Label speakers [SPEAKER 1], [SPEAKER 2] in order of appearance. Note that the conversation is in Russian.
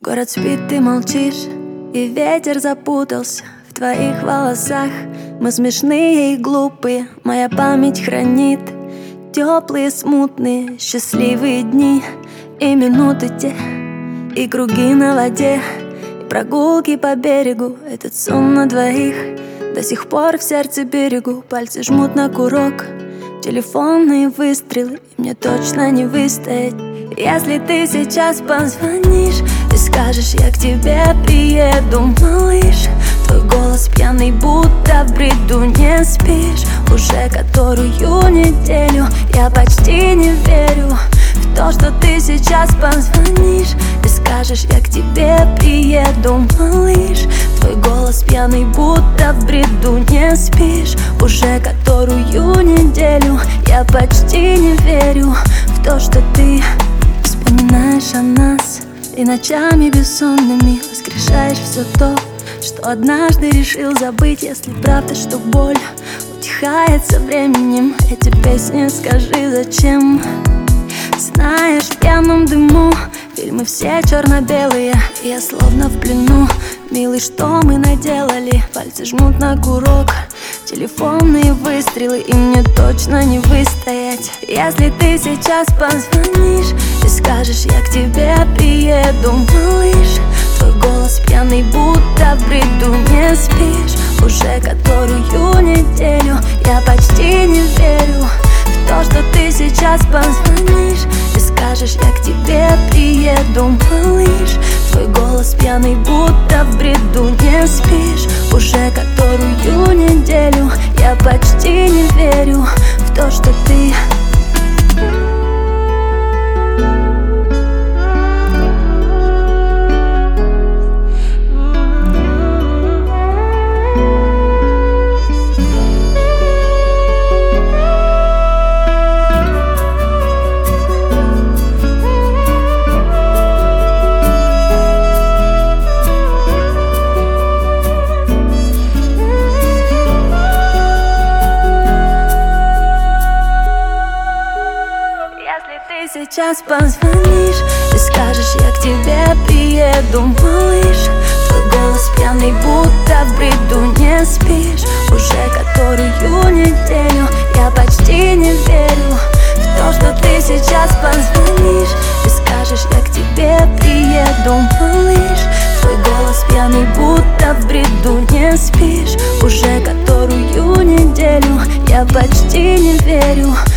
[SPEAKER 1] Город спит, ты молчишь, и ветер запутался в твоих волосах. Мы смешные и глупые, моя память хранит теплые, смутные, счастливые дни. И минуты те, и круги на воде, и прогулки по берегу. Этот сон на двоих до сих пор в сердце берегу. Пальцы жмут на курок, телефонные выстрелы, и мне точно не выстоять. Если ты сейчас позвонишь и скажешь: я к тебе приеду, малыш. Твой голос пьяный, будто в бреду. Не спишь уже которую неделю. Я почти не верю в то, что ты сейчас позвонишь и скажешь: я к тебе приеду, малыш. Твой голос пьяный, будто в бреду. Не спишь уже которую неделю. Я почти не верю в то, что ты вспоминаешь о нас и ночами бессонными воскрешаешь все то, что однажды решил забыть. Если правда, что боль утихает со временем, эти песни скажи зачем. Знаешь, в пьяном дыму фильмы все черно-белые, и я словно в плену. Милый, что мы наделали? Пальцы жмут на курок, телефонные выстрелы, и мне точно не выстоять. Если ты сейчас позвонишь и скажешь: я к тебе приеду, малыш. Твой голос пьяный, будто в бреду. Не спишь уже которую неделю. Я почти не верю в то, что ты сейчас позвонишь и скажешь: я к тебе приеду, малыш. Твой голос пьяный, будто в бреду. Не спишь уже которую неделю. Я почти не верю в то, что ты сейчас позвонишь и скажешь: я к тебе приеду, малыш. Твой голос пьяный, будто в бреду. Не спишь уже которую неделю. Я почти не верю в то, что ты сейчас позвонишь и скажешь: я к тебе приеду, малыш. Твой голос пьяный, будто в бреду. Не спишь уже которую неделю. Я почти не верю